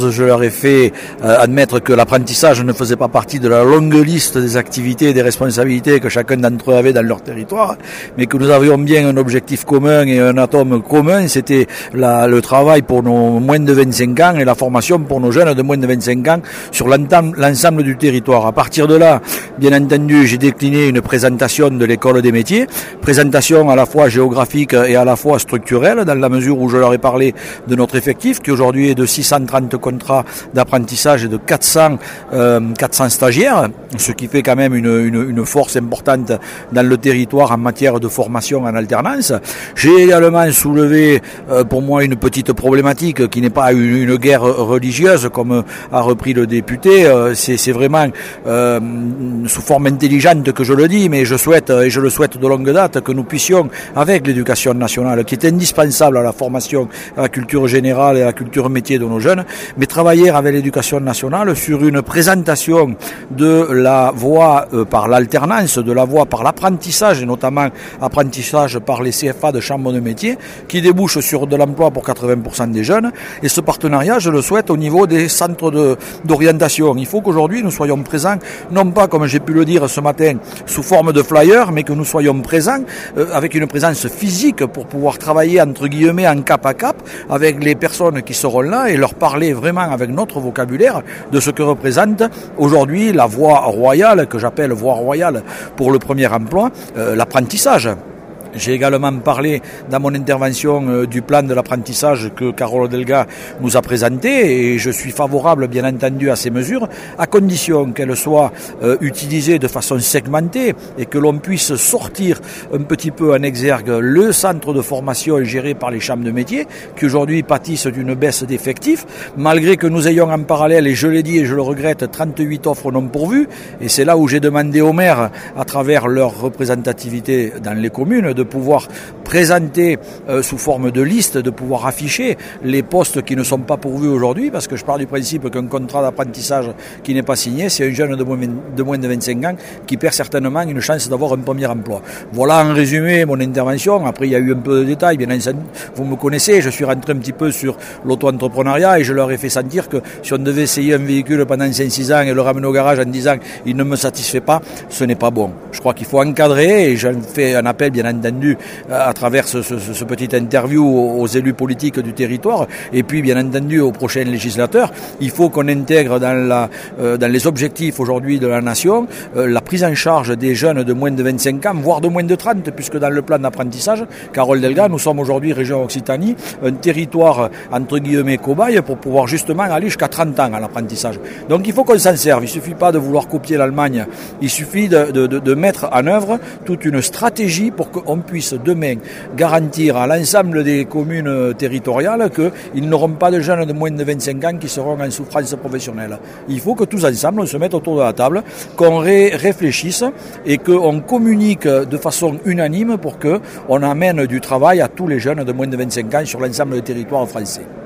2014, je leur ai fait admettre que l'apprentissage ne faisait pas partie de la longue liste des activités et des responsabilités que chacun d'entre eux avait dans leur territoire, mais que nous avions bien un objectif commun et un atome commun, c'était le travail pour nos moins de 25 ans et la formation pour nos jeunes de moins de 25 ans sur l'ensemble du territoire. À partir de là, bien entendu, j'ai décliné une présentation de l'école des métiers, présentation à la fois géographique et à la fois structurelle, dans la mesure où je leur ai parlé de notre effectif, qui aujourd'hui est de 630 contrats d'apprentissage et de 400 stagiaires, ce qui fait quand même une force importante dans le territoire en matière de formation en alternance. J'ai également soulevé pour moi une petite problématique qui n'est pas une guerre religieuse, comme a repris le député. C'est vraiment sous forme intelligente que je le dis, mais je souhaite, et je le souhaite de longue date, que nous puissions, avec l'éducation nationale, qui est indispensable à la formation, à la culture générale et à la culture métier de nos jeunes, mais travailler avec l'éducation nationale sur une présentation de la voie par l'alternance, de la voie par l'apprentissage, et notamment apprentissage par les CFA de chambre de métier, qui débouche sur de l'emploi pour 80% des jeunes. Et ce partenariat, je le souhaite au niveau des centres d'orientation. Il faut qu'aujourd'hui nous soyons présents, non pas comme j'ai pu le dire ce matin, sous forme de flyer, mais que nous soyons présents avec une présence physique pour pouvoir travailler entre guillemets en cap à cap avec les personnes qui seront là et leur parler vraiment avec notre vocabulaire de ce que représente aujourd'hui la voie royale, que j'appelle voie royale pour le premier emploi, l'apprentissage. J'ai également parlé dans mon intervention du plan de l'apprentissage que Carole Delga nous a présenté et je suis favorable bien entendu à ces mesures à condition qu'elles soient utilisées de façon segmentée et que l'on puisse sortir un petit peu en exergue le centre de formation géré par les chambres de métiers qui aujourd'hui pâtissent d'une baisse d'effectifs malgré que nous ayons en parallèle, et je l'ai dit et je le regrette, 38 offres non pourvues et c'est là où j'ai demandé aux maires à travers leur représentativité dans les communes de pouvoir présenter sous forme de liste, de pouvoir afficher les postes qui ne sont pas pourvus aujourd'hui, parce que je pars du principe qu'un contrat d'apprentissage qui n'est pas signé, c'est un jeune de moins de 25 ans qui perd certainement une chance d'avoir un premier emploi. Voilà en résumé mon intervention. Après il y a eu un peu de détails, bien entendu, vous me connaissez, je suis rentré un petit peu sur l'auto-entrepreneuriat et je leur ai fait sentir que si on devait essayer un véhicule pendant 5-6 ans et le ramener au garage en disant il ne me satisfait pas, ce n'est pas bon. Je crois qu'il faut encadrer et j'en fais un appel bien entendu à travers ce petit interview aux élus politiques du territoire et puis bien entendu aux prochains législateurs. Il faut qu'on intègre dans les objectifs aujourd'hui de la nation la prise en charge des jeunes de moins de 25 ans, voire de moins de 30, puisque dans le plan d'apprentissage, Carole Delga, nous sommes aujourd'hui région Occitanie, un territoire entre guillemets cobaye pour pouvoir justement aller jusqu'à 30 ans à l'apprentissage. Donc il faut qu'on s'en serve, il ne suffit pas de vouloir copier l'Allemagne, il suffit de mettre en œuvre toute une stratégie pour qu'on puisse demain garantir à l'ensemble des communes territoriales qu'ils n'auront pas de jeunes de moins de 25 ans qui seront en souffrance professionnelle. Il faut que tous ensemble on se mette autour de la table, qu'on réfléchisse et qu'on communique de façon unanime pour qu'on amène du travail à tous les jeunes de moins de 25 ans sur l'ensemble du territoire français.